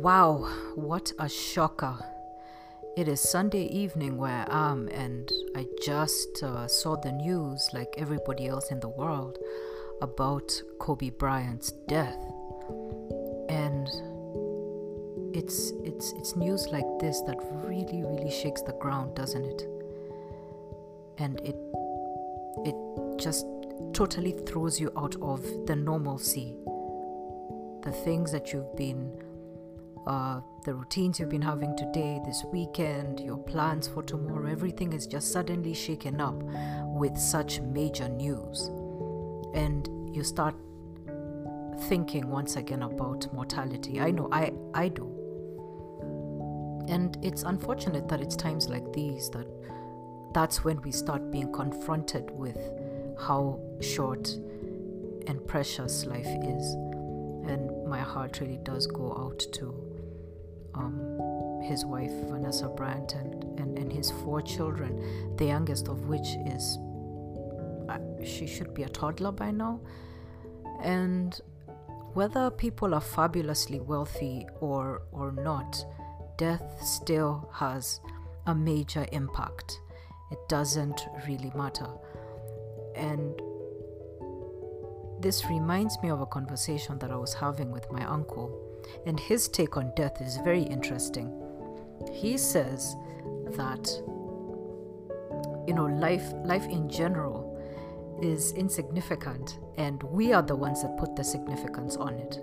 Wow, what a shocker. It is Sunday evening where I am, and I just saw the news, like everybody else in the world, about Kobe Bryant's death. And it's news like this that really shakes the ground, doesn't it? And it just totally throws you out of the normalcy. The things that you've been the routines you've been having today, this weekend, your plans for tomorrow, everything is just suddenly shaken up with such major news. And you start thinking once again about mortality. I know, I do. And it's unfortunate that it's times like these that's when we start being confronted with how short and precious life is. And my heart really does go out to his wife Vanessa Bryant and his 4 children, the youngest of which is she should be a toddler by now. And whether people are fabulously wealthy or not, death still has a major impact. It doesn't really matter. And this reminds me of a conversation that I was having with my uncle, and his take on death is very interesting. He says that, life in general is insignificant, and we are the ones that put the significance on it.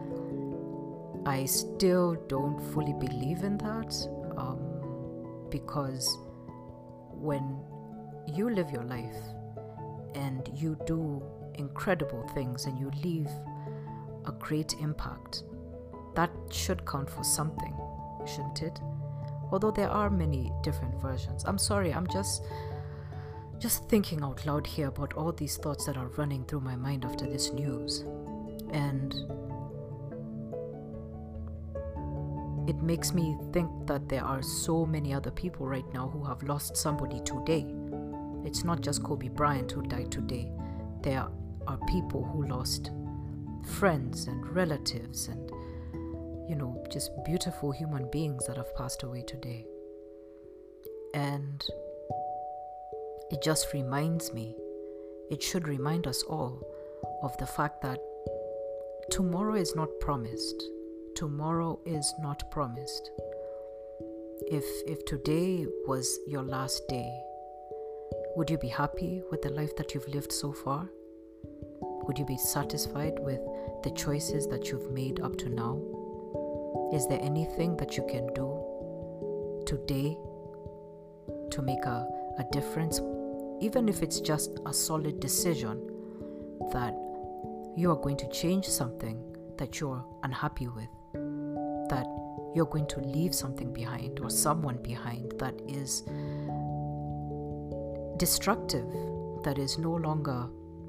I still don't fully believe in that, because when you live your life and you do incredible things and you leave a great impact, that should count for something, shouldn't it? Although there are many different versions. I'm sorry, I'm just thinking out loud here about all these thoughts that are running through my mind after this news. And it makes me think that there are so many other people right now who have lost somebody today. It's not just Kobe Bryant who died today. There are people who lost friends and relatives and just beautiful human beings that have passed away today. And it just reminds me, it should remind us all of the fact that tomorrow is not promised. Tomorrow is not promised. If today was your last day, would you be happy with the life that you've lived so far? Would you be satisfied with the choices that you've made up to now? Is there anything that you can do today to make a difference, even if it's just a solid decision that you are going to change something that you're unhappy with, that you're going to leave something behind or someone behind that is destructive, that is no longer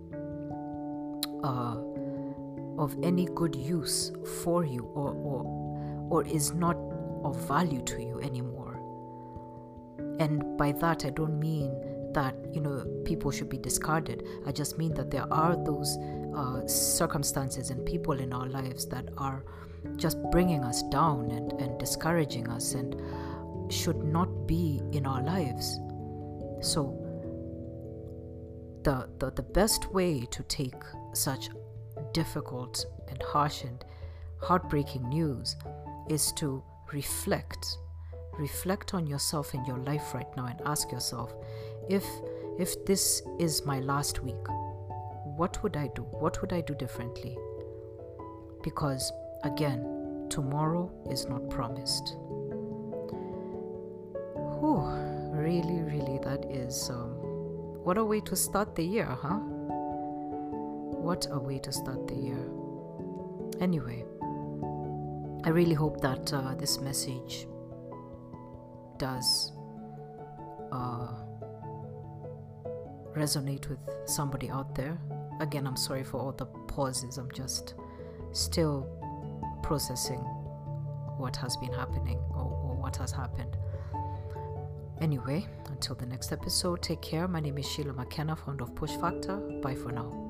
of any good use for you or is not of value to you anymore. And by that I don't mean that people should be discarded. I just mean that there are those circumstances and people in our lives that are just bringing us down and discouraging us and should not be in our lives. So the best way to take such difficult and harsh and heartbreaking news is to reflect on yourself in your life right now and ask yourself, if this is my last week, what would I do? What would I do differently? Because again, tomorrow is not promised. Really, that is what a way to start the year, huh? What a way to start the year. Anyway, I really hope that this message does resonate with somebody out there. Again, I'm sorry for all the pauses. I'm just still processing what has been happening or what has happened. Anyway, until the next episode, take care. My name is Sheila McKenna, founder of Push Factor. Bye for now.